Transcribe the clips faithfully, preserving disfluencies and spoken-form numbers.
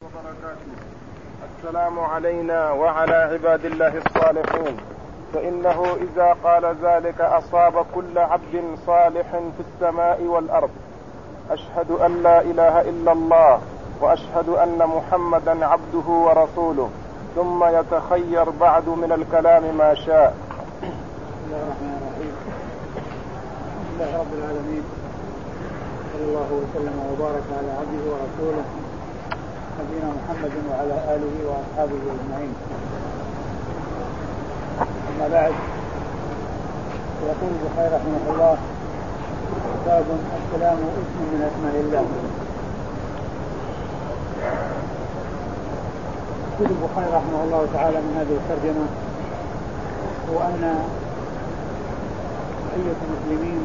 وبركاته. السلام علينا وعلى عباد الله الصالحين، فإنه إذا قال ذلك أصاب كل عبد صالح في السماء والأرض. أشهد أن لا إله إلا الله وأشهد أن محمدا عبده ورسوله، ثم يتخير بعد من الكلام ما شاء. بسم الله الرحمن الرحيم. الحمد لله رب العالمين، صلى الله وسلم وبارك على عبده ورسوله نبينا محمد وعلى آله وأصحابه أجمعين. أما بعد، يقول البخاري رحمه الله: باب السلام اسم من أسماء الله. يقول البخاري رحمه الله تعالى من هذه الترجمة هو أن تحية المسلمين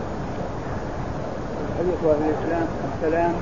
وتحية أهل الإسلام السلام،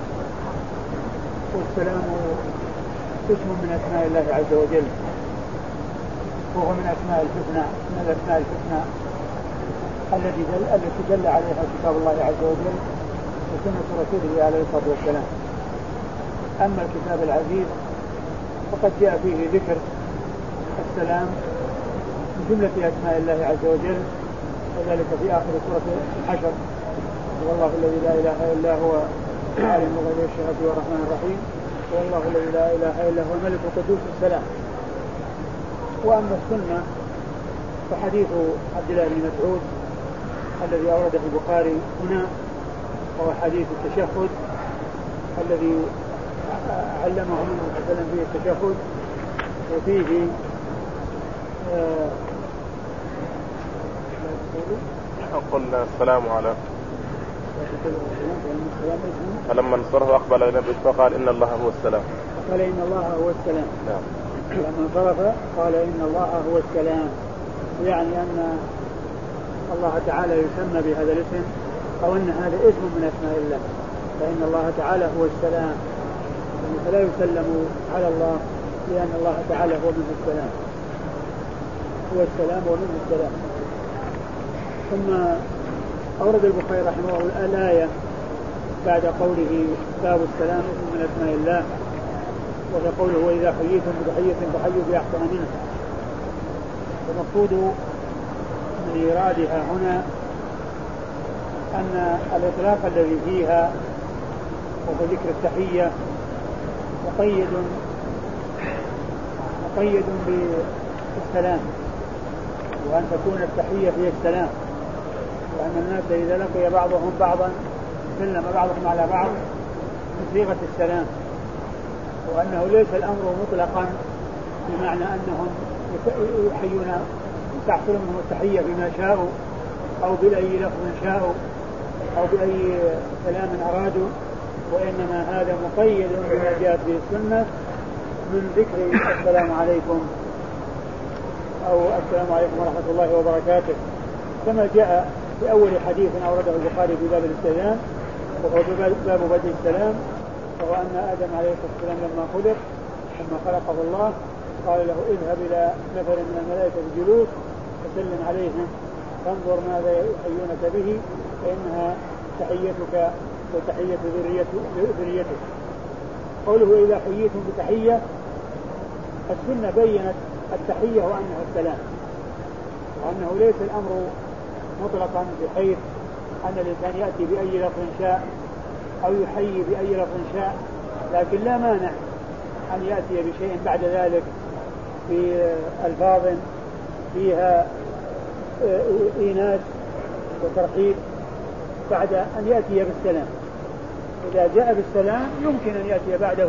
والسلام اسم من أسماء الله عز وجل، وهو من أسماء الحسنى من الأسماء الحسنى التي دل التي دل عليها كتاب الله عز وجل وسنة رسوله عليه الصلاة والسلام. أما الكتاب العزيز فقد جاء فيه ذكر السلام من جملة أسماء الله عز وجل، وذلك في آخر سورة الحشر: والله الذي لا إله إلا هو عالم الغيب والشهادة والرحمن الرحيم، والله الذي لا إله إلا هو الملك القدوس السلام. وأما السنة فحديث عبد الله بن مسعود الذي أورده البخاري هنا، وهو حديث التشهد الذي علمه النبي صلى الله عليه وسلم فيه التشهد، وفيه آه قل السلام على فلما انصرف أقبل النبي فقال إن الله هو السلام. قال إن الله هو السلام. نعم. لما انصرف قال إن الله هو السلام، يعني أن الله تعالى يسمى بهذا الاسم، أو أن هذا اسم من أسماء الله، فإن الله تعالى هو السلام، فلا يسلم على الله لأن الله تعالى هو منه السلام، هو السلام ومنه السلام. ثم أورد البخاري رحمه الله الآية بعد قوله باب السلام اسم من أسماء الله، وهي قوله: وإذا حييتم بتحية فحيوا بأحسن منها. المقصود من إيرادها هنا أن الإطلاق الذي فيها وهو ذكر التحية مقيد مقيد بالسلام، وأن تكون التحية هي السلام، وأن الناس إذا لقي بعضهم بعضا سلم بعضهم على بعض بصيغة السلام، وأنه ليس الأمر مطلقا بمعنى أنهم يحيون تحصل منهم التحية بما شاءوا أو بأي لفظ شاءوا أو بأي كلام أرادوا، وإنما هذا مقيد بما جاءت به السنة من ذكر السلام عليكم أو السلام عليكم ورحمة الله وبركاته، كما جاء في أول حديث أورده البخاري في باب الاستئذان، وهو باب بدء السلام، وهو أن آدم عليه الصلاة والسلام لما خلق لما خلقه الله قال له: اذهب إلى نفر من الملائكة بجلوس فسلم عليهم فانظر ماذا يحيونك به، فإنها تحيتك وتحية ذريتك. قوله: إذا حييتم بتحية، السنة بينت التحية وأنها السلام، وأنه ليس الأمر مطلقا بحيث أن الإنسان يأتي بأي لفظ شاء أو يحيي بأي لفظ شاء، لكن لا مانع أن يأتي بشيء بعد ذلك في ألفاظ فيها إيناس وترحيب بعد أن يأتي بالسلام. إذا جاء بالسلام يمكن أن يأتي بعده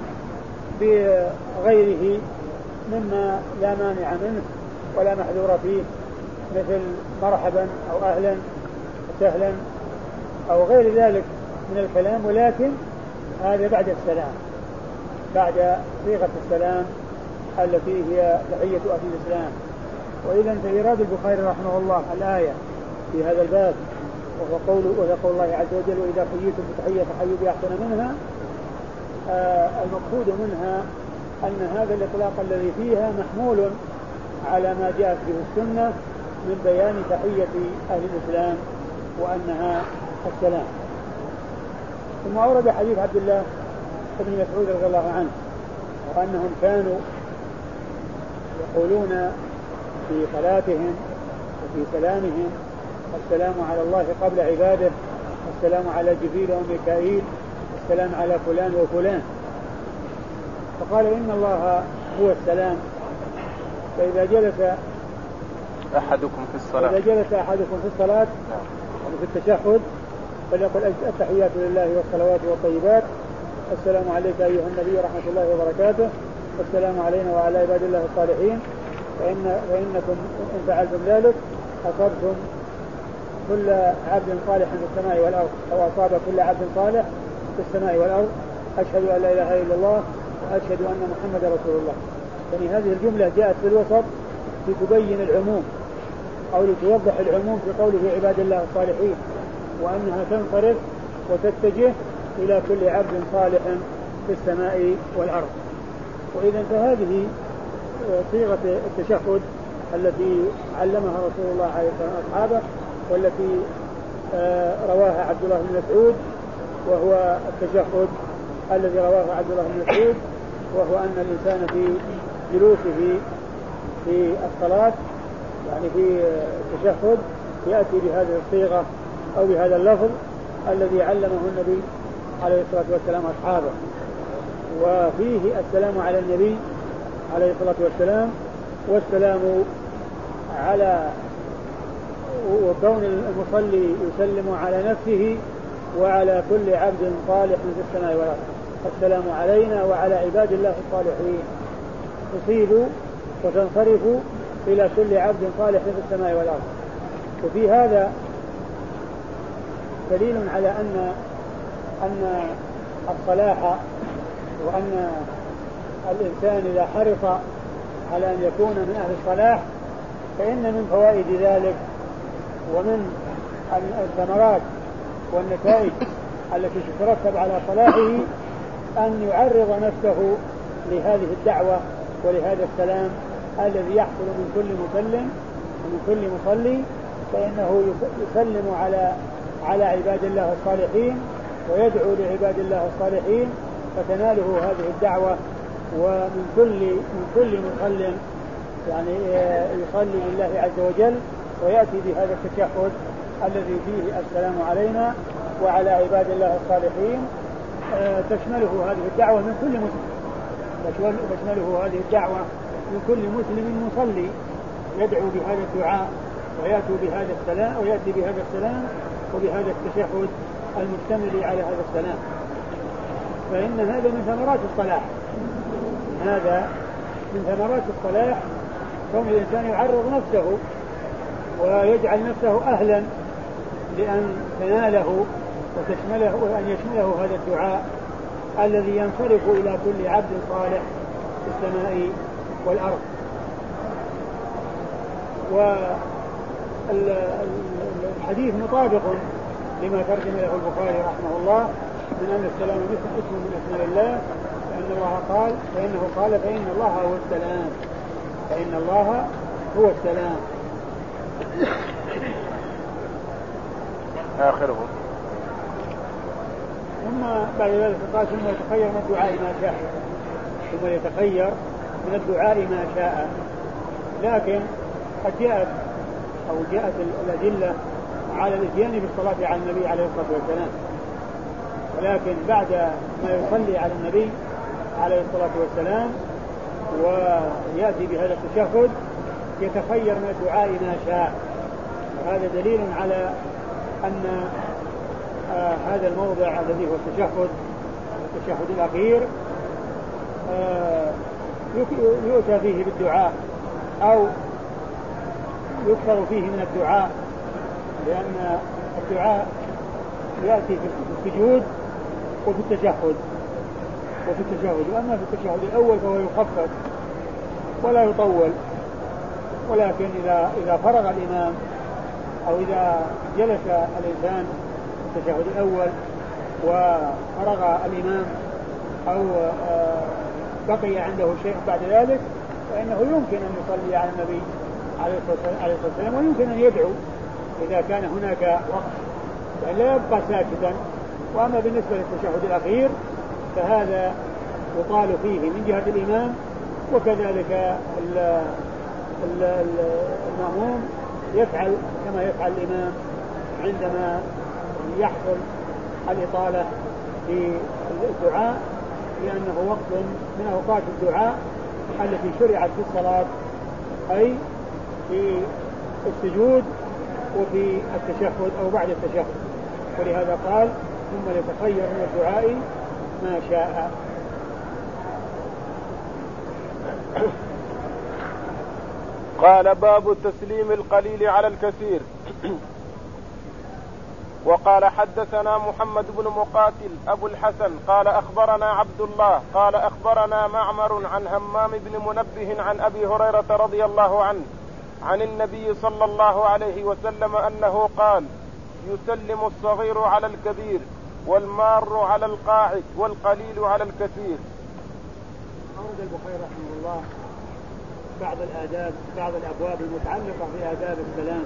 بغيره مما لا مانع منه ولا محذور فيه، مثل مرحبا أو أهلا وسهلا أو غير ذلك من الكلام، ولكن هذا بعد السلام، بعد صيغة السلام التي هي تحية أهل الإسلام. وإذا فإيراد البخاري رحمه الله الآية في هذا الباب، وهو قول ويقول الله عز وجل: وإذا حييتم بتحية فحيوا بأحسن منها، آه المقصود منها أن هذا الإطلاق الذي فيها محمول على ما جاءت به السنة من بيان تحية أهل الإسلام وأنها السلام. ثم أورد حديث عبد الله ابن مسعود رضي الله عنه وأنهم كانوا يقولون في صلاتهم وفي سلامهم السلام على الله قبل عباده، السلام على جبريل وميكائيل، السلام على فلان وفلان. فقال إن الله هو السلام، فإذا جلس أحدكم في الصلاة إذا جلس أحدكم في الصلاة يعني في التشهد فليقل التحيات لله والصلوات والطيبات، السلام عليك أيها النبي ورحمة الله وبركاته، والسلام علينا وعلى عباد الله الصالحين، فإن فإنكم إن فعلتم ذلك أصبتم كل عبد صالح في السماء والأرض، أو أصاب كل عبد صالح في السماء والأرض، أشهد أن لا إله إلا الله وأشهد أن محمد رسول الله. يعني هذه الجملة جاءت في الوسط لتبين العموم أو لتوضح العموم في قوله عباد الله الصالحين، وأنها تنصرف وتتجه إلى كل عبد صالح في السماء والأرض. وإذا فهذه صيغة التشهد التي علمها رسول الله عليه الصلاة والسلام أصحابه، والتي رواها عبد الله بن مسعود، وهو التشهد الذي رواه عبد الله بن مسعود، وهو أن الإنسان في جلوسه في الصلاة يعني في التشهد يأتي بهذه الصيغة أو بهذا اللفظ الذي علمه النبي عليه الصلاة والسلام أصحابه. وفيه السلام على النبي عليه الصلاة والسلام، والسلام على وكون المصلي يسلم على نفسه وعلى كل عبد صالح في السماء والأرض. السلام علينا وعلى عباد الله الصالحين، تصيب وتنصرف إلى كل عبد صالح في السماء والأرض. وفي هذا دليل على أن أن الصلاح وأن الإنسان إذا حرص على أن يكون من أهل الصلاح فإن من فوائد ذلك ومن الثمرات والنتائج التي تترتب على صلاحه أن يعرض نفسه لهذه الدعوة ولهذا السلام الذي يحصل من كل مسلم ومن كل مصلي، فإنه يسلم على على عباد الله الصالحين ويدعو لعباد الله الصالحين فتناله هذه الدعوة. ومن كل من كل مصل يعني يصلي لله عز وجل ويأتي بهذا التشهد الذي فيه السلام علينا وعلى عباد الله الصالحين، تشمله هذه الدعوة من كل مسلم، تشمله هذه الدعوة من كل مسلم مصلي يدعو بهذا الدعاء ويأتي بهذا السلام ويأتي بهذا السلام وبهذا التشهد المشتمل على هذا السلام. فإن هذا من ثمرات الصلاح، هذا من ثمرات الصلاح كون الإنسان يعرض نفسه ويجعل نفسه أهلا لأن تناله وتشمله وأن يشمله هذا الدعاء الذي ينصرف إلى كل عبد صالح في السماء والأرض. والحديث مطابق لما ترجم له البخاري رحمه الله من أن السلام اسم من أسماء الله، فإن الله قال فإنه قال فإن الله هو السلام، فإن الله هو السلام. آخره ثم بعد ذلك قال ثم يتخير من الدعاء ما شاء، ثم يتخير من الدعاء ما شاء. لكن قد جاءت أو جاءت الأدلة على الاتيان بالصلاة على النبي عليه الصلاة والسلام، ولكن بعد ما يصلي على النبي عليه الصلاة والسلام ويأتي بهذا التشهد يتخير من الدعاء ما شاء. وهذا دليل على أن آه هذا الموضع الذي هو التشهد التشهد الأخير آه يؤتى فيه بالدعاء أو يكثر فيه من الدعاء، لأن الدعاء يأتي في السجود وفي التشهد وفي التشهد وأما في التشهد الأول فهو يخفف ولا يطول، ولكن إذا إذا فرغ الإمام أو إذا جلس الإنسان في التشهد الأول وفرغ الإمام أو بقي عنده شيء بعد ذلك فإنه يمكن أن يصلي على النبي عليه الصلاة والسلام، ويمكن أن يدعو إذا كان هناك وقت، يعني لا يبقى ساكتا. وأما بالنسبة للتشهد الأخير فهذا يطال فيه من جهة الإمام، وكذلك المأموم يفعل كما يفعل الإمام عندما يحصل الإطالة في الدعاء، لأنه وقت من أوقات الدعاء التي شرعت في الصلاة، أي في السجود وفي التشهد أو بعد التشهد. ولهذا قال ثم يتخير من الدعاء ما شاء. قال باب تسليم القليل على الكثير. وقال حدثنا محمد بن مقاتل أبو الحسن قال أخبرنا عبد الله قال أخبرنا معمر عن همام بن منبه عن أبي هريرة رضي الله عنه عن النبي صلى الله عليه وسلم أنه قال يسلم الصغير على الكبير والمار على القاعد والقليل على الكثير. أورد البخاري رحمه الله بعض الآداب بعض الأبواب المتعلقة بآداب السلام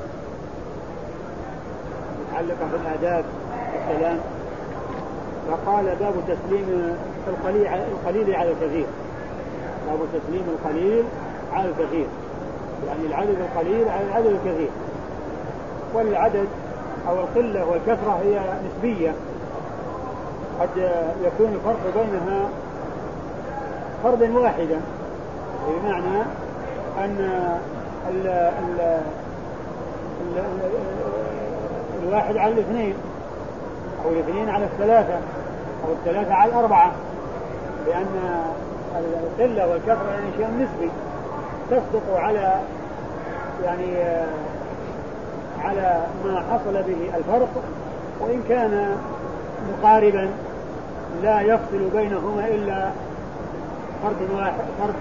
متعلقة بالآداب السلام، فقال باب تسليم القليل على الكثير. باب تسليم القليل على الكثير، يعني العدد القليل على العدد الكثير. والعدد أو القلة والكثرة هي نسبية، قد يكون الفرق بينها فردا واحدا، بمعنى أن ال ال ال ال الواحد على الاثنين أو الاثنين على الثلاثة أو الثلاثة على الأربعة، لأن القلة والكثرة يعني شيء نسبي تصدق على يعني على ما حصل به الفرق، وإن كان مقاربا لا يفصل بينهما إلا فرد واحد فرد،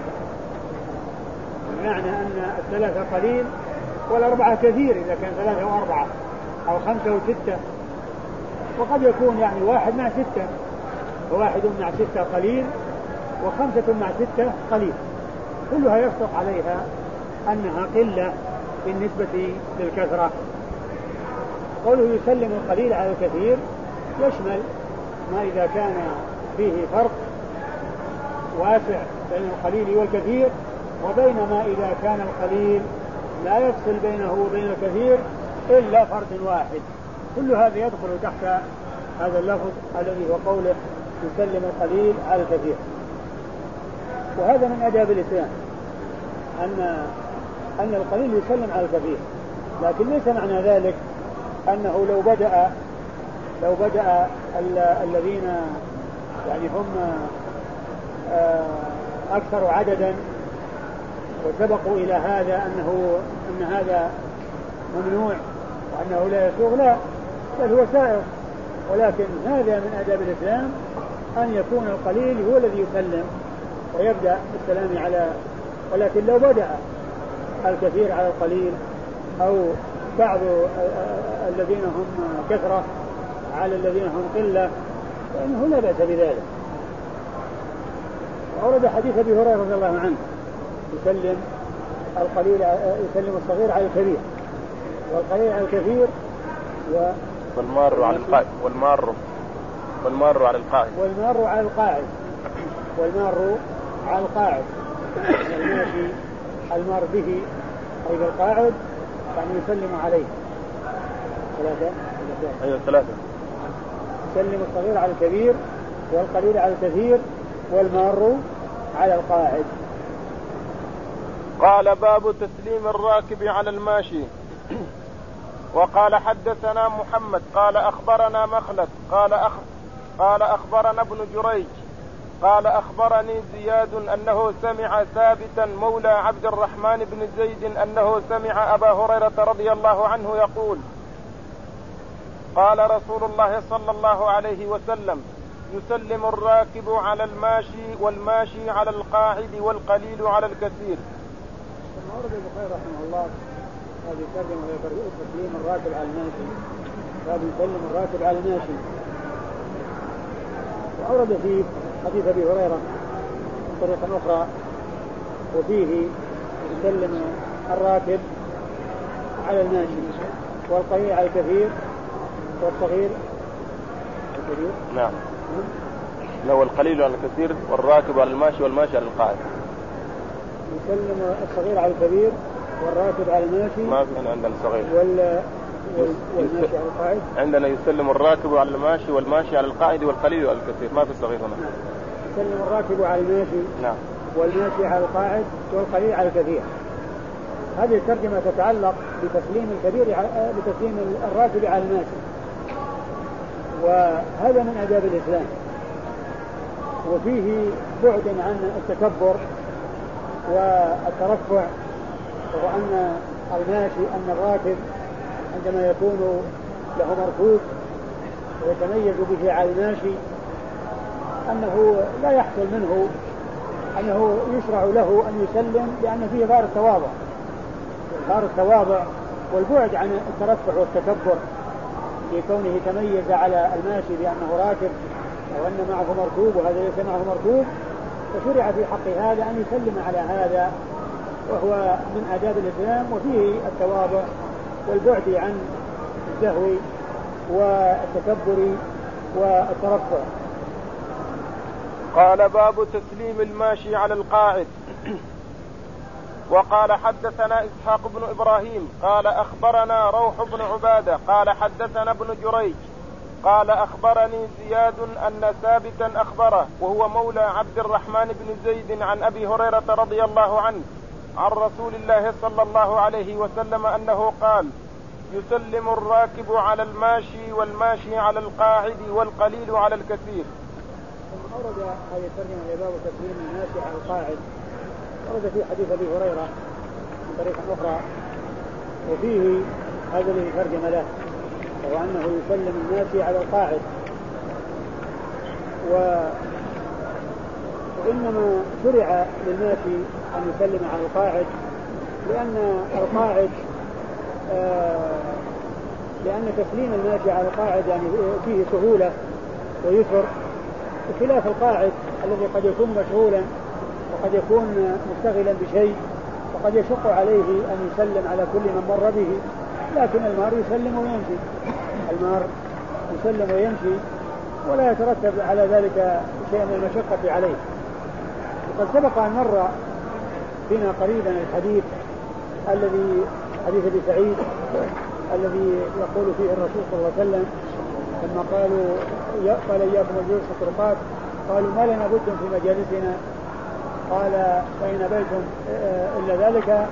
بمعنى أن الثلاثة قليل والأربعة كثير إذا كان ثلاثة وأربعة أو خمسة وستة، وقد يكون يعني واحد مع ستة، وواحد مع ستة قليل وخمسة مع ستة قليل، كلها يصدق عليها أنها قلة بالنسبة للكثرة. قوله يسلم القليل على الكثير يشمل ما إذا كان فيه فرق واسع بين القليل والكثير، وبين ما إذا كان القليل لا يفصل بينه وبين الكثير إلا فرد واحد. كل هذا يدخل تحت هذا اللفظ الذي هو قوله يسلم القليل على الكثير. وهذا من آداب الإسلام أن أن القليل يسلم على الكثير، لكن ليس معنى ذلك أنه لو بدأ لو بدأ الذين يعني هم أكثر عددا وسبقوا إلى هذا أنه أن هذا ممنوع وأنه لا يسوغ، لا، بل هو سائر. ولكن هذا من آداب الإسلام أن يكون القليل هو الذي يسلم ويبدأ بالسلام على، ولكن لو بدأ الكثير على القليل أو بعض الذين هم كثرة على الذين هم قلة فإنه لا بأس بذلك. وأورد حديث أبي هريرة رضي الله عنه يسلم القليل يسلم الصغير على الكبير والقليل على الكثير و والمار على القائد والمار والمار على القائد والمار على القاعد والمار على القاعد الماشي المار به أي بالقاعد يعني يسلم عليه ثلاثة أيوة ثلاثة يسلم الصغير على الكبير والقليل على الكثير والمار على القاعد. قال باب تسليم الراكب على الماشي. وقال حدثنا محمد قال أخبرنا مخلد قال أخ قال أخبرنا ابن جريج قال أخبرني زياد أنه سمع ثابتا مولى عبد الرحمن بن زيد أنه سمع أبا هريرة رضي الله عنه يقول قال رسول الله صلى الله عليه وسلم يسلم الراكب على الماشي والماشي على القاعد والقليل على الكثير. ثم أورد البخاري رحمه الله هذه الترجمة وهي تسليم الراكب على الماشي، باب يسلم الراكب على الماشي. وأورد فيه حديث أبي هريرة من طريقة أخرى وفيه يسلم الراكب على الماشي والقليل على الكثير والصغير الكبير. نعم. هو القليل على الكثير والراكب على الماشي والماشي على القاعد. يسلم الصغير على الكبير والراكب على الماشي. ما في عندنا الصغير. وال والماشي على القاعد. عندنا يسلم الراكب على الماشي والماشي على القاعد والقليل على الكثير، ما في الصغير هنا. نعم. يسلم الراكب على الماشي. نعم. والماشي على القاعد والقليل على الكثير. هذه الترجمة تتعلق بتسليم الكبير بتسليم الراكب على الماشي، وهذا من آداب الإسلام، وفيه بعد عن التكبر والترفع، وأن الماشي أن الراكب عندما يكون له مركوب ويتميز به على الماشي أنه لا يحصل منه أنه يشرع له أن يسلم، لأن فيه ظاهر التواضع ظاهر التواضع والبعد عن الترفع والتكبر في كونه تميز على الماشي بأنه راكب أو أن معه مركوب وهذا ليس معه مركوب، فشرع في حق هذا أن يسلم على هذا، وهو من آداب الإسلام، وفيه التواضع والبعد عن الزهو والتكبر والترفع. قال باب تسليم الماشي على القاعد. وقال حدثنا إسحاق بن إبراهيم قال أخبرنا روح بن عبادة قال حدثنا ابن جريج قال أخبرني زياد أن ثابتا أخبره وهو مولى عبد الرحمن بن زيد عن أبي هريرة رضي الله عنه عن رسول الله صلى الله عليه وسلم أنه قال: يسلم الراكب على الماشي والماشي على القاعد والقليل على الكثير. ثم أورد هذه الترجمة لباب تسليم الماشي على القاعد، ورد في حديث أبي هريرة من طريق أخرى، وفيه هذا الذي ترجم له، وهو أنه يسلم الماشي على القاعد. و... وإنما شرع للماشي أن يسلم على القاعد لأن القاعد آه لأن تسليم الماشي على القاعد يعني فيه سهولة ويسر، بخلاف القاعد الذي قد يكون مشغولا وقد يكون مشتغلا بشيء وقد يشق عليه أن يسلم على كل من مر به، لكن المار يسلم ويمشي المار يسلم ويمشي ولا يترتب على ذلك شيء من المشقة عليه. وقد سبق أن مر بنا قريبا الحديث الذي حديث ابي سعيد الذي يقول فيه الرسول صلى الله عليه وسلم لما قالوا قال إياكم الجلوس في الطرقات قالوا ما لنا بد في مجالسنا، قال فإن أبيتم إلا ذلك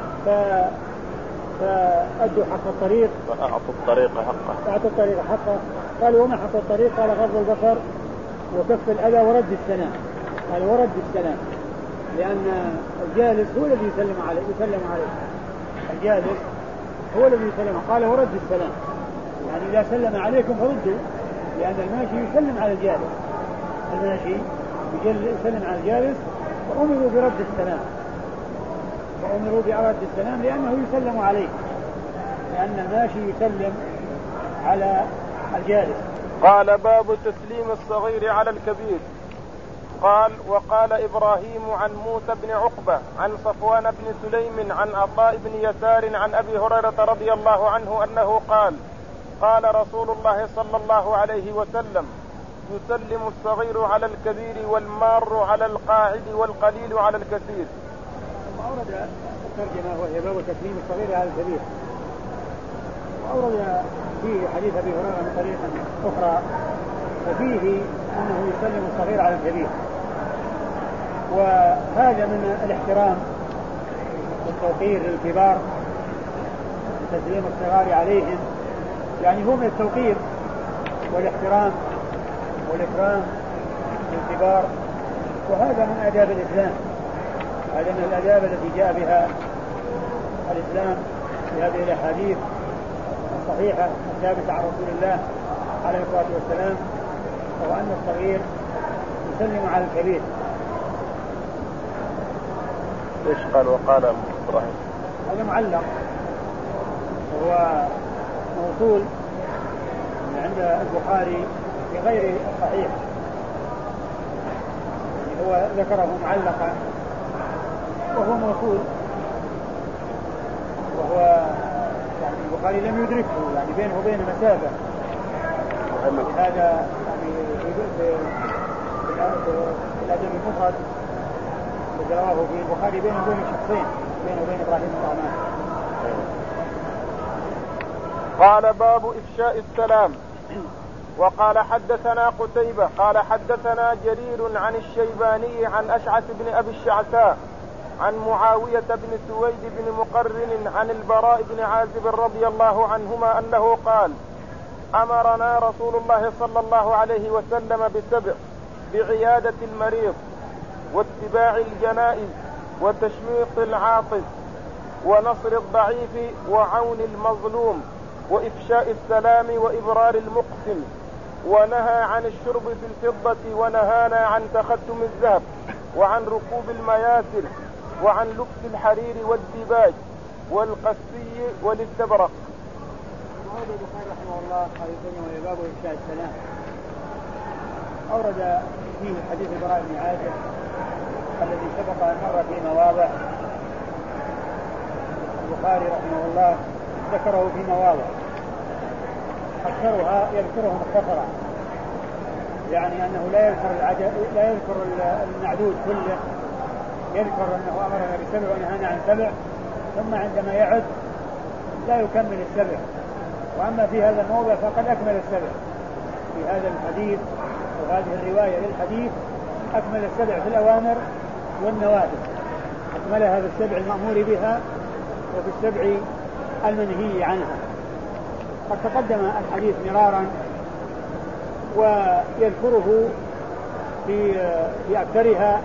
فأدوا حق الطريق فأعطوا الطريق حقه فأعطوا الطريق حقه. قالوا وما حق الطريق؟ قال غض البصر وكف الأذى ورد السلام. قال ورد السلام، لأن الجالس هو الذي يسلم عليه يسلم عليه الجالس هو الذي يسلم. قال ورد السلام، يعني إذا سلم عليكم فردوا، لأن الماشي يسلم على الجالس الماشي يسلم على الجالس، فأمروا برد السلام فأمروا برد السلام لأنه يسلم عليه، لأن الماشي يسلم على الجالس. قال باب تسليم الصغير على الكبير. قال وقال إبراهيم عن موسى بن عقبة عن صفوان بن سليم عن عطاء بن يسار عن أبي هريرة رضي الله عنه أنه قال: قال رسول الله صلى الله عليه وسلم: يسلم الصغير على الكبير والمار على القاعد والقليل على الكثير. ثم أورد الترجمة وهي باب تسليم الصغير على الكبير، وأورد فيه حديث أبي هريرة من طريق أخرى، وفيه أنه يسلم الصغير على الكبير، وهذا من الاحترام والتوقير للكبار، تسليم الصغار عليهم يعني هو من التوقير والاحترام والإكرام للكبار، وهذا من آداب الإسلام، هذا من الآداب التي جاء بها الإسلام في هذه الأحاديث الصحيحة الثابتة عن رسول الله عليه الصلاة والسلام، وهو أن الصغير يسلم على الكبير. ايش قال وقال إبراهيم؟ هذا معلق وهو موصول عند البخاري في غير الصحيح، هو ذكره معلقا وهو موصول، وهو يعني البخاري لم يدركه، يعني بينه وبين مسافة، هذا يعني في الأدب المفرد الذي رواه في البخاري بينه وبين شخصين بينه وبين إبراهيم الطعمان. قال باب إفشاء السلام. وقال حدثنا قتيبة قال حدثنا جرير عن الشيباني عن أشعث بن أبي الشعثاء عن معاوية بن سويد بن مقرن عن البراء بن عازب رضي الله عنهما أنه قال أمرنا رسول الله صلى الله عليه وسلم بسبع: بعيادة المريض، واتباع الجنائز، وتشميط العاطف، ونصر الضعيف، وعون المظلوم، وإفشاء السلام، وإبرار المقسم. ونهى عن الشرب في الفضة، ونهانا عن تختم الذهب، وعن ركوب المياسر، وعن لبس الحرير والديباج والقسي والاستبرق. أورد البخاري رحمه الله قال باب إفشاء السلام. أورد فيه حديث البراء بن عازب الذي سبق أن مر في مواضع. البخاري رحمه الله ذكره في مواضع أكثرها يذكره مختصرا، يعني أنه لا يذكر العدد لا يذكر المعدود كله، يذكر أنه أمرنا بسبع ونهانا عن سبع، ثم عندما يعد لا يكمل السبع. وأما في هذا الموضع فقد أكمل السبع في هذا الحديث، وهذه الرواية للحديث أكمل السبع في الأوامر والنوافل، أكمل هذا السبع المأمور بها وفي السبع المنهي عنها. قد تقدم الحديث مرارا ويذكره في في أكثرها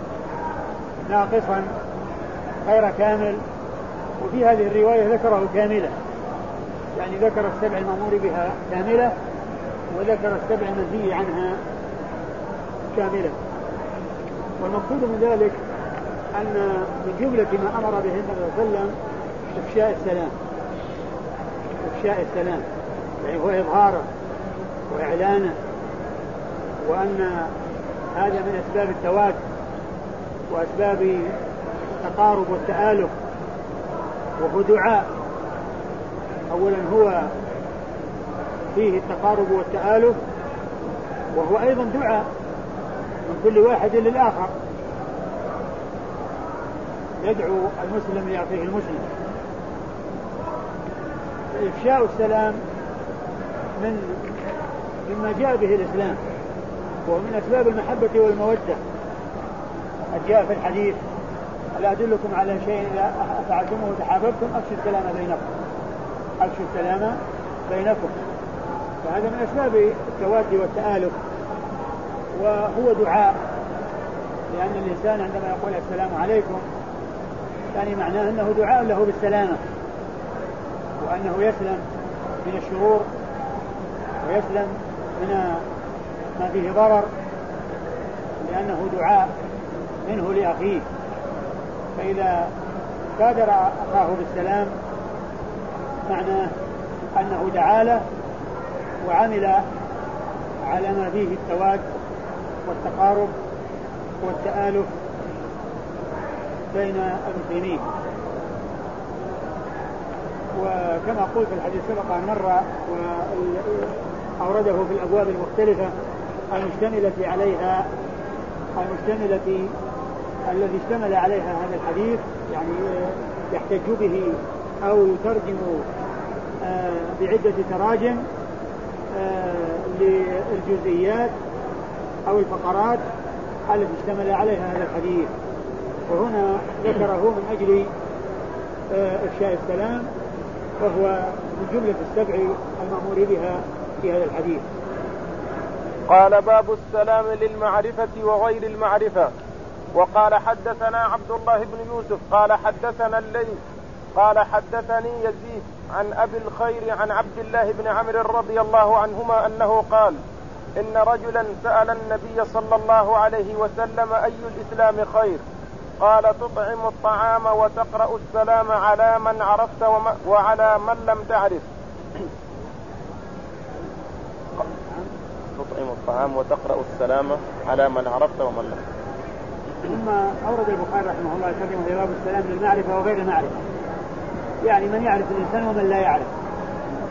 ناقصا غير كامل، وفي هذه الرواية ذكره كاملة، يعني ذكر السبع المأمور بها كاملة وذكر السبع المنهي عنها كاملة. والمقصود من ذلك أن من جملة ما أمر به النبي صلى الله عليه وسلم إفشاء السلام، إفشاء السلام يعني هو إظهاره وإعلانه، وأن هذا من أسباب التواد وأسباب التقارب والتآلف، وهو دعاء. أولا هو فيه التقارب والتآلف، وهو أيضا دعاء من كل واحد للآخر، يدعو المسلم ليعطيه المسلم. إفشاء السلام من مما جاء به الإسلام، ومن أسباب المحبة والمودة. جاء في الحديث: ألا أدلكم على شيء إذا فعلتموه تحاببتم أفشوا السلام بينكم، أفشوا السلام بينكم. فهذا من أسباب التواد والتآلف، وهو دعاء، لأن الإنسان عندما يقول السلام عليكم يعني معناه أنه دعاء له بالسلامة، وأنه يسلم من الشرور ويسلم من ما فيه ضرر، لأنه دعاء منه لأخيه. فإذا بادر أخاه بالسلام معناه أنه دعا له وعمل على ما فيه التواد والتقارب والتآلف بين المسلمين. وكما قلت الحديث سبق أن مر وأورده في الأبواب المختلفة المشتملة عليها المشتملة الذي اشتمل عليها هذا الحديث، يعني يحتج به أو يترجم بعدة تراجم للجزئيات أو الفقرات التي اشتمل عليها هذا الحديث. وهنا ذكره من أجل إفشاء السلام، وهو من جملة السبع المأمور بها في هذا الحديث. قال: باب السلام للمعرفة وغير المعرفة. وقال: حدثنا عبد الله بن يوسف قال حدثنا الليث قال حدثني يزيد عن أبي الخير عن عبد الله بن عمرو رضي الله عنهما أنه قال: إن رجلا سأل النبي صلى الله عليه وسلم: أي الإسلام خير؟ قال: تطعم الطعام وتقرأ السلام على من عرفت وعلى من لم تعرف. تطعم الطعام وتقرأ السلام على من عرفت ومن لم. ثم أورد البخاري رحمه الله ترجمة باب السلام للمعرفة وغير المعرفة، يعني من يعرف الإنسان ومن لا يعرف،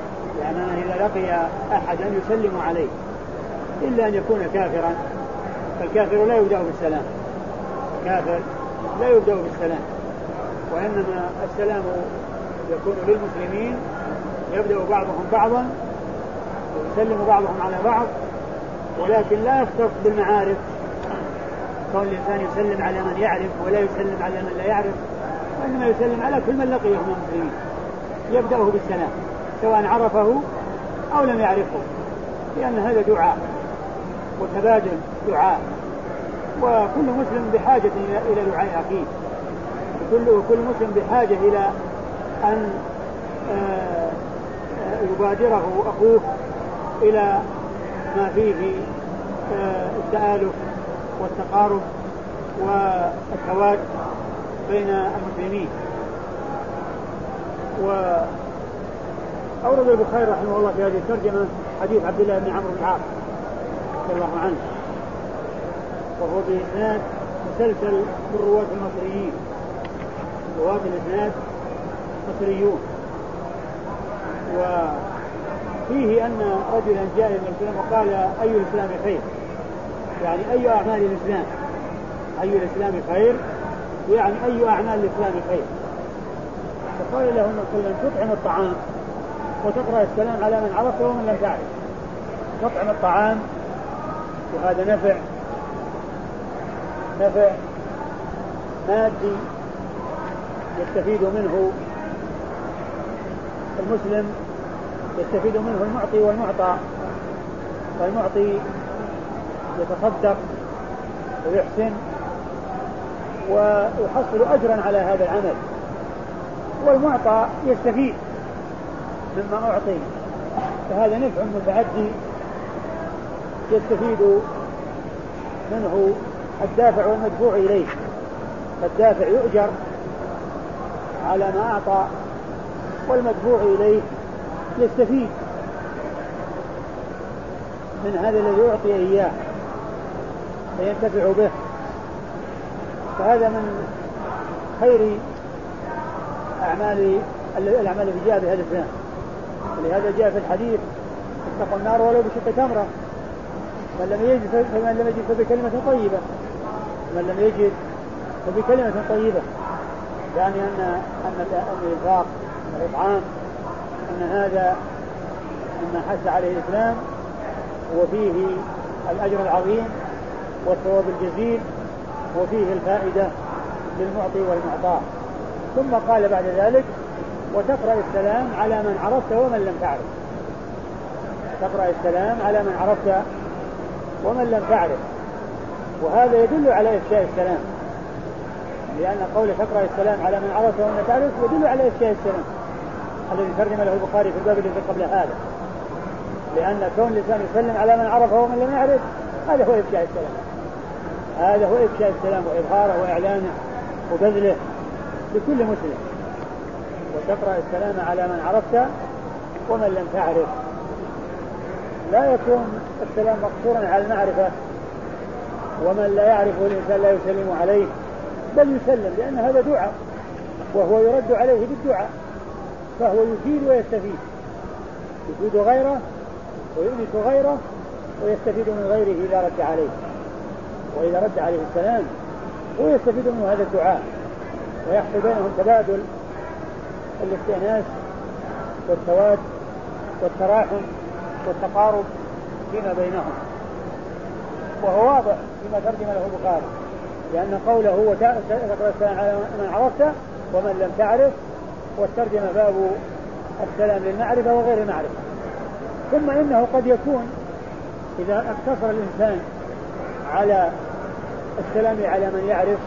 يعني إذا لقي أحدا يسلم عليه إلا أن يكون كافرا فالكافر لا يبدأ بالسلام، الكافر لا يبدأ بالسلام، وإنما السلام يكون للمسلمين، يبدأ بعضهم بعضا ويسلم بعضهم على بعض، ولكن لا يختص بالمعارف، كون الإنسان يسلم على من يعرف ولا يسلم على من لا يعرف، وإنما يسلم على كل من لقيه من المسلمين، يبدأه بالسلام سواء عرفه أو لم يعرفه، لأن هذا دعاء وتبادل دعاء، وكل مسلم بحاجة إلى دعاء أخيه، وكل, وكل مسلم بحاجة إلى أن يبادره أخوه إلى ما فيه التآلف والتقارب والتواد بين المسلمين. وأورد البخاري رحمه الله في هذه الترجمة حديث عبد الله بن عمرو بن العاص رضي الله عنه، وهو بإسناد مسلسل من رواة المصريين، رواة الإسناد مصريون. وفيه أن رجلا جاء إلى الإسلام وقال أي الإسلام خير، يعني أي أعمال الإسلام، أي الإسلام خير يعني أي أعمال الإسلام خير. فقال له النبي صلى الله عليه وسلم تطعم الطعام وتقرأ السلام على من عرفت ومن لم تعرف. تطعم الطعام، وهذا نفع نفع مادي يستفيد منه المسلم، يستفيد منه المعطي والمعطى، فالمعطي يتصدق ويحسن ويحصل أجرا على هذا العمل، والمعطى يستفيد مما أعطي، فهذا نفع متعدي يستفيد منه الدافع والمدفوع إليه، فالدافع يؤجر على ما أعطى، والمدفوع إليه يستفيد من هذا الذي يعطي إياه فينتفع به. فهذا من خير أعمال الأعمال التي جاء بهذا الزمان، ولهذا جاء في الحديث اتقوا النار ولو بشق تمرة، من لم يجد فمن لم يجد فبكلمة طيبة، من لم يجد فبكلمة طيبة، يعني أن أن الإنفاق والإطعام أن هذا مما حث عليه الإسلام، وفيه الأجر العظيم والثواب الجزيل، وفيه الفائدة للمعطي والمعطى. ثم قال بعد ذلك وتقرأ السلام على من عرفت ومن لم تعرف. تقرأ السلام على من عرفت ومن لم تعرف، وهذا يدل على إفشاء السلام، لأن قول تقرأ السلام على من عرفت ومن لم تعرف يدل على إفشاء السلام الذي ترجم له البخاري في الباب الذي قبل هذا، لأن كون الإنسان يسلم على من عرفه ومن لم يعرف هذا هو إفشاء السلام، هذا هو إفشاء السلام وإظهاره وإعلانه وبذله لكل مسلم. وتقرأ السلام على من عرفت ومن لم تعرف، لا يكون السلام مقصورا على المعرفة، ومن لا يعرفه الإنسان لا يسلم عليه، بل يسلم، لأن هذا دعاء وهو يرد عليه بالدعاء، فهو يفيد ويستفيد، يفيد غيره ويؤنس غيره ويستفيد من غيره إذا رد عليه، وإذا رد عليه السلام هو يستفيد من هذا الدعاء، ويحصل بينهم تبادل الاستئناس والتواد والتراحم والتقارب فيما بينهم. وهو واضح فيما ترجم له البخاري، لأن قوله هو تقرأ السلام على من عرفت ومن لم تعرف، والترجم باب السلام للمعرفة وغير المعرفة. ثم إنه قد يكون إذا اقتصر الإنسان على السلام على من يعرف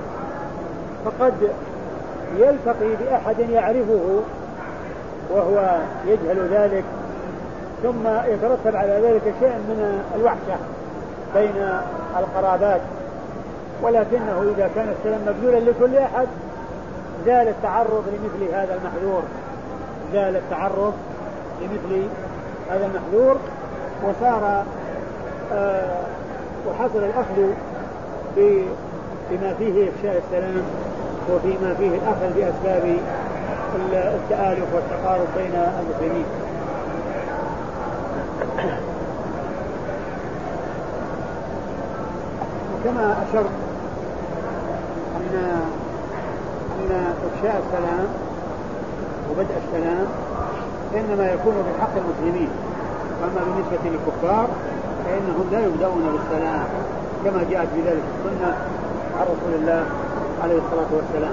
فقد يلتقي بأحد يعرفه وهو يجهل ذلك، ثم يترتب على ذلك شيء من الوحشة بين القرابات، ولكنه إذا كان السلام مبذولا لكل أحد زال التعرض لمثل هذا المحذور، زال التعرض لمثل هذا المحذور، وصار آه وحصل الأخذ بما فيه إفشاء السلام وفيما فيه الأخذ بأسباب التآلف والتقارب بين المسلمين. كما أشرت أن أن إفشاء السلام وبدء السلام إنما يكون بحق المسلمين، أما بالنسبة للكفار فإنهم لا يبدأون بالسلام كما جاءت بذلك السنة عن رسول الله عليه الصلاة والسلام.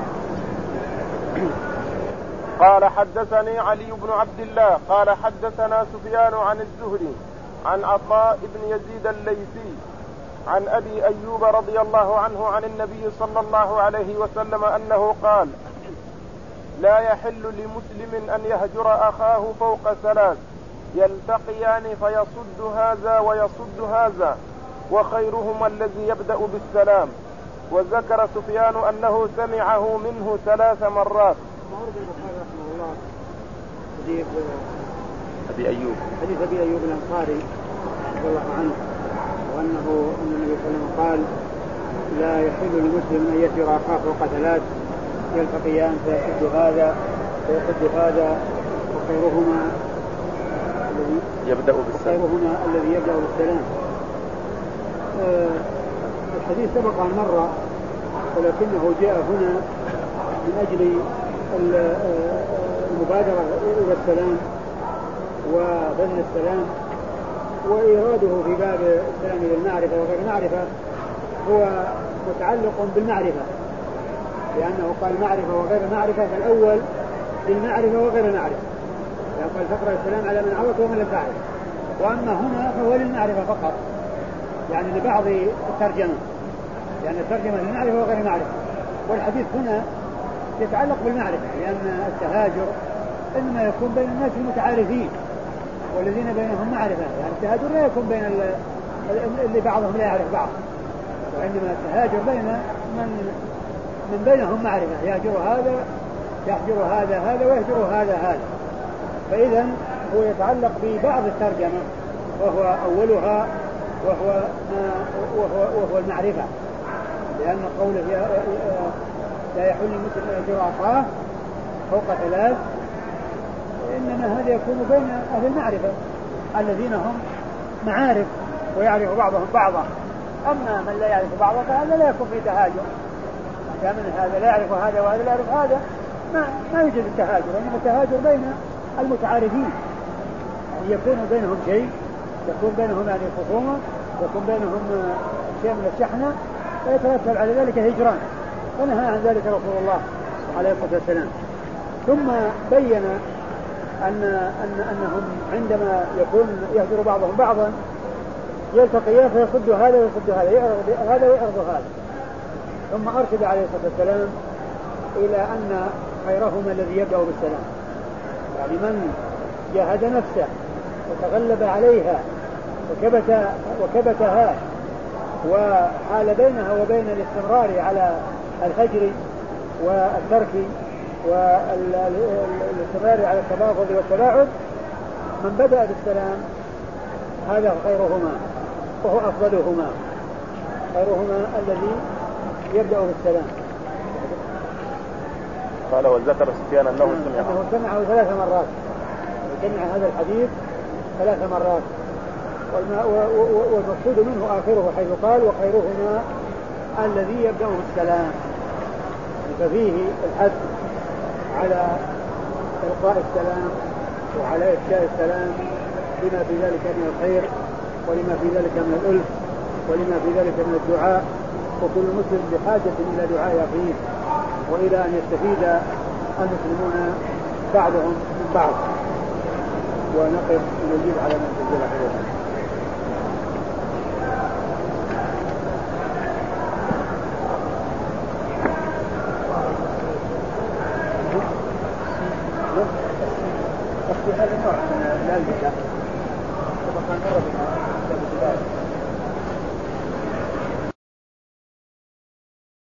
قال حدثني علي بن عبد الله قال حدثنا سفيان عن الزهري عن عطاء بن يزيد الليثي عن أبي أيوب رضي الله عنه عن النبي صلى الله عليه وسلم أنه قال: لا يحل لمسلم أن يهجر أخاه فوق ثلاث يلتقيان فيصد هذا ويصد هذا وخيرهما الذي يبدأ بالسلام. وذكر سفيان أنه سمعه منه ثلاث مرات. أبي أيوب حديث أبي أيوب الأنصاري رضي الله عنه وأنه أن النبي صلى الله عليه وسلم قال: لا يحل لمسلم أن يهجر أخاه فوق ثلاث يلتقيان فيصد هذا ويصد هذا وخيرهما الذي يبدأ بالسلام وخيرهما الذي يبدأ بالسلام. آه الحديث سبق عن مرة ولكنه جاء هنا من أجل المبادرة إلى السلام وبذل السلام، وإيراده في باب السلام إلى المعرفة وغير المعرفة هو متعلق بالمعرفة، لأنه قال معرفة وغير معرفة، فالأول للمعرفة وغير المعرفة، يعني قال فقرأ السلام على من عرف ومن لم تعرف، وأما هنا فهو للمعرفة فقط، يعني لبعض الترجمة، يعني الترجمة للمعرفة وغير المعرفة. والحديث هنا يتعلق بالمعرفة، لأن التهاجر إنما يكون بين الناس المتعارفين والذين بينهم معرفة، يعني التهاجر لا يكون بين اللي بعضهم لا يعرف بعض، وإنما التهاجر بين من من بينهم معرفة، يهجر هذا يهجر هذا هذا ويهجر هذا هذا. فإذا هو يتعلق ببعض الترجمة وهو أولها وهو وهو, وهو المعرفة، لأن قوله لا يحل المسلم أن يهجر أخاه فوق ثلاث إنما هذا يكون بين أهل المعرفة الذين هم معارف ويعرف بعضهم بعضا. أما من لا يعرف بعضه فهذا لا يكون في تهاجر، كان هذا لا يعرف هذا وهذا لا يعرف هذا ما ما يوجد التهاجر، إنما التهاجر بين المتعارفين، يعني يكون بينهم شيء، يكون بينهم يعني خصومة، يكون بينهم شيء من الشحنة ويترتب على ذلك هجران، فنهى عن ذلك رسول الله عليه الصلاة والسلام. ثم بين أن أن أنهم عندما يكون يهجر بعضهم بعضا يلتقيان فيصد هذا ويصد هذا، يعرض هذا ويعرض هذا. ثم أرشد عليه الصلاة والسلام إلى أن خيرهما الذي يبدأ بالسلام، يعني من جاهد نفسه وتغلب عليها وكبت وكبتها وحال بينها وبين الاستمرار على الهجر والترك والاستمرار على التباغض والتلاعب، من بدأ بالسلام هذا خيرهما وهو أفضلهما، خيرهما الذي يبدأ بالسلام. قال وذكر سفيان أنه سمعه أنه سمعه ثلاث مرات، سمع هذا الحديث ثلاث مرات، والمقصود منه آخره حيث قال وخيرهما الذي يبدأ بالسلام، ففيه الحث على إلقاء السلام وعلى إفشاء السلام لما في ذلك من الخير ولما في ذلك من الألف ولما في ذلك من الدعاء، وكل مسلم بحاجة إلى دعاء أخيه وإلى أن يستفيد المسلمون بعضهم من بعض. ونقف ونجيب على من تنزل عليهم. في هذا النوع من الألبسة طبقا مرة